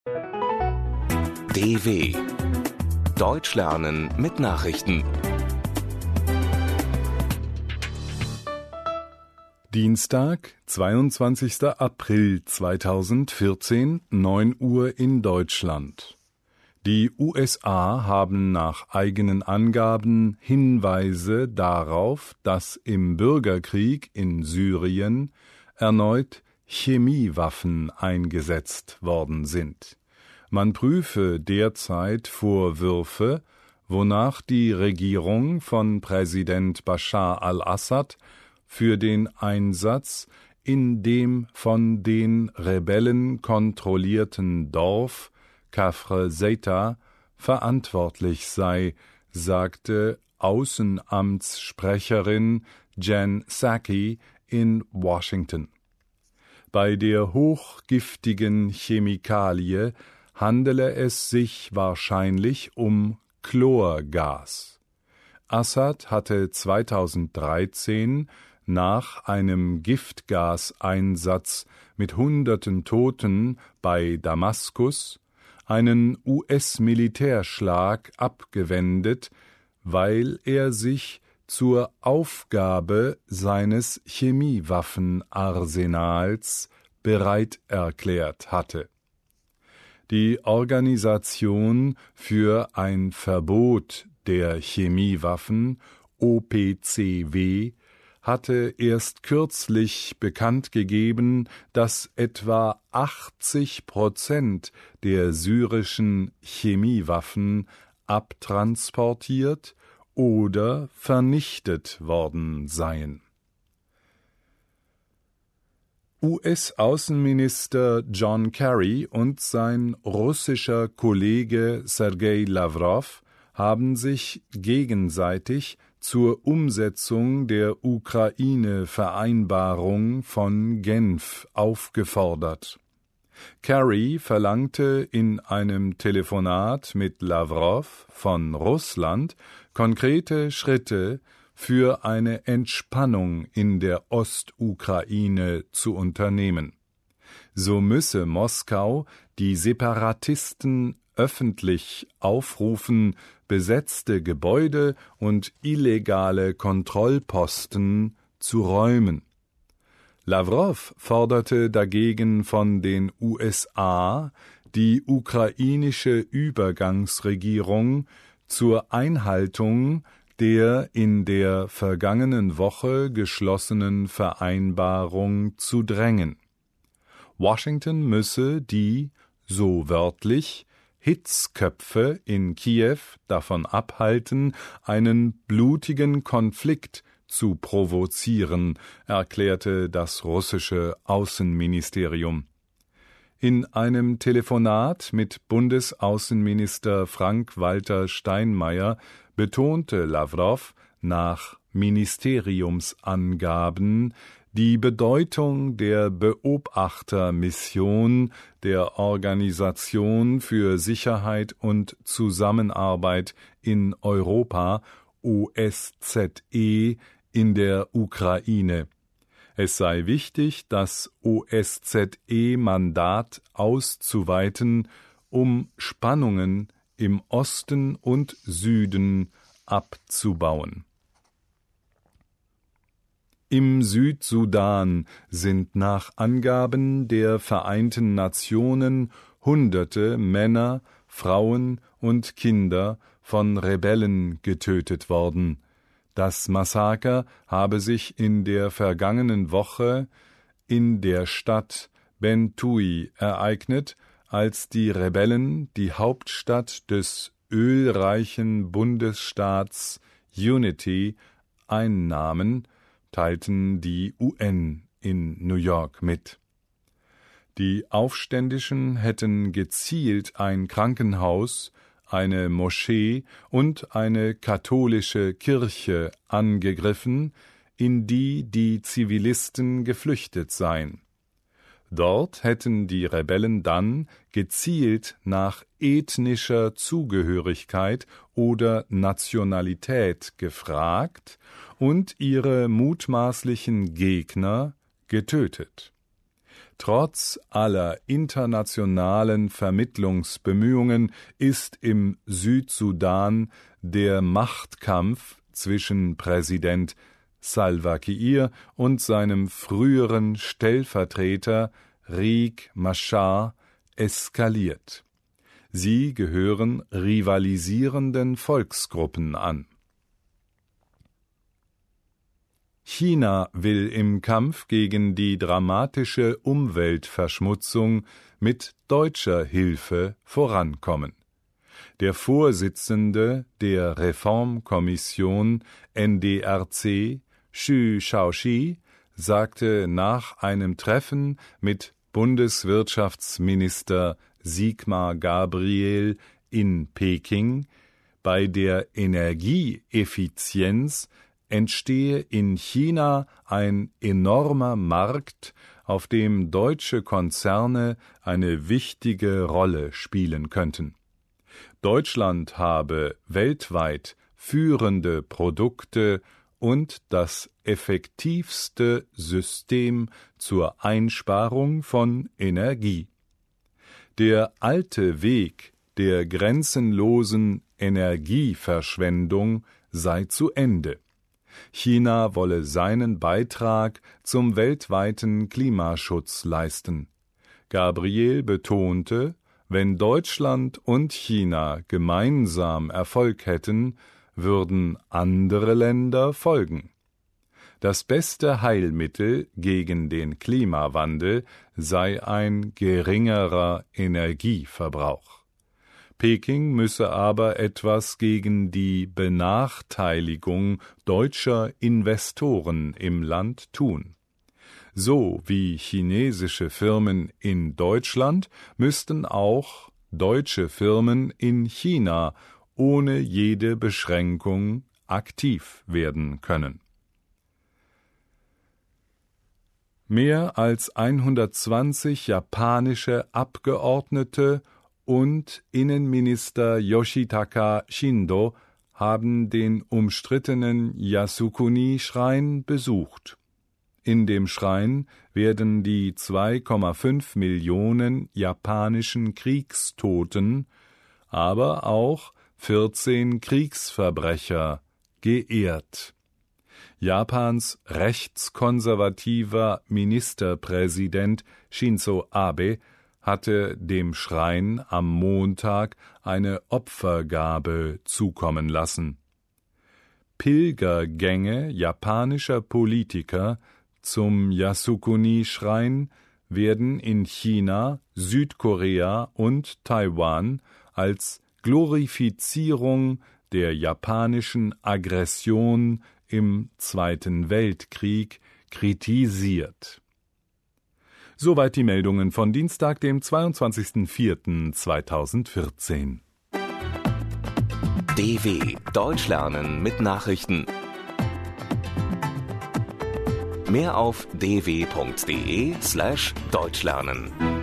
DW Deutsch lernen mit Nachrichten. Dienstag, 22. April 2014, 9 Uhr in Deutschland. Die USA haben nach eigenen Angaben Hinweise darauf, dass im Bürgerkrieg in Syrien erneut Chemiewaffen eingesetzt worden sind. Man prüfe derzeit Vorwürfe, wonach die Regierung von Präsident Bashar al-Assad für den Einsatz in dem von den Rebellen kontrollierten Dorf Kafr Zeita verantwortlich sei, sagte Außenamtssprecherin Jen Psaki in Washington. Bei der hochgiftigen Chemikalie handele es sich wahrscheinlich um Chlorgas. Assad hatte 2013 nach einem Giftgaseinsatz mit Hunderten Toten bei Damaskus einen US-Militärschlag abgewendet, weil er sich zur Aufgabe seines Chemiewaffenarsenals bereit erklärt hatte. Die Organisation für ein Verbot der Chemiewaffen, OPCW, hatte erst kürzlich bekannt gegeben, dass etwa 80% der syrischen Chemiewaffen abtransportiert oder vernichtet worden seien. US-Außenminister John Kerry und sein russischer Kollege Sergei Lavrov haben sich gegenseitig zur Umsetzung der Ukraine-Vereinbarung von Genf aufgefordert. Kerry verlangte in einem Telefonat mit Lavrov von Russland konkrete Schritte für eine Entspannung in der Ostukraine zu unternehmen. So müsse Moskau die Separatisten öffentlich aufrufen, besetzte Gebäude und illegale Kontrollposten zu räumen. Lavrov forderte dagegen von den USA die ukrainische Übergangsregierung zur Einhaltung der in der vergangenen Woche geschlossenen Vereinbarung zu drängen. Washington müsse die, so wörtlich, Hitzköpfe in Kiew davon abhalten, einen blutigen Konflikt zu provozieren, erklärte das russische Außenministerium. In einem Telefonat mit Bundesaußenminister Frank-Walter Steinmeier betonte Lavrov nach Ministeriumsangaben die Bedeutung der Beobachtermission der Organisation für Sicherheit und Zusammenarbeit in Europa, OSZE, in der Ukraine. Es sei wichtig, das OSZE-Mandat auszuweiten, um Spannungen im Osten und Süden abzubauen. Im Südsudan sind nach Angaben der Vereinten Nationen Hunderte Männer, Frauen und Kinder von Rebellen getötet worden. Das Massaker habe sich in der vergangenen Woche in der Stadt Bentui ereignet, als die Rebellen die Hauptstadt des ölreichen Bundesstaats Unity einnahmen, teilten die UN in New York mit. Die Aufständischen hätten gezielt ein Krankenhaus, eine Moschee und eine katholische Kirche angegriffen, in die die Zivilisten geflüchtet seien. Dort hätten die Rebellen dann gezielt nach ethnischer Zugehörigkeit oder Nationalität gefragt und ihre mutmaßlichen Gegner getötet. Trotz aller internationalen Vermittlungsbemühungen ist im Südsudan der Machtkampf zwischen Präsident Salva Kiir und seinem früheren Stellvertreter Riek Machar eskaliert. Sie gehören rivalisierenden Volksgruppen an. China will im Kampf gegen die dramatische Umweltverschmutzung mit deutscher Hilfe vorankommen. Der Vorsitzende der Reformkommission NDRC, Xu Shaoxi, sagte nach einem Treffen mit Bundeswirtschaftsminister Sigmar Gabriel in Peking, bei der Energieeffizienz entstehe in China ein enormer Markt, auf dem deutsche Konzerne eine wichtige Rolle spielen könnten. Deutschland habe weltweit führende Produkte und das effektivste System zur Einsparung von Energie. Der alte Weg der grenzenlosen Energieverschwendung sei zu Ende. China wolle seinen Beitrag zum weltweiten Klimaschutz leisten. Gabriel betonte, wenn Deutschland und China gemeinsam Erfolg hätten, würden andere Länder folgen. Das beste Heilmittel gegen den Klimawandel sei ein geringerer Energieverbrauch. Peking müsse aber etwas gegen die Benachteiligung deutscher Investoren im Land tun. So wie chinesische Firmen in Deutschland müssten auch deutsche Firmen in China ohne jede Beschränkung aktiv werden können. Mehr als 120 japanische Abgeordnete und Innenminister Yoshitaka Shindo haben den umstrittenen Yasukuni-Schrein besucht. In dem Schrein werden die 2,5 Millionen japanischen Kriegstoten, aber auch 14 Kriegsverbrecher geehrt. Japans rechtskonservativer Ministerpräsident Shinzo Abe hatte dem Schrein am Montag eine Opfergabe zukommen lassen. Pilgergänge japanischer Politiker zum Yasukuni-Schrein werden in China, Südkorea und Taiwan als Glorifizierung der japanischen Aggression im Zweiten Weltkrieg kritisiert. Soweit die Meldungen von Dienstag, dem 22.04.2014. DW Deutsch lernen mit Nachrichten. Mehr auf dw.de/deutschlernen.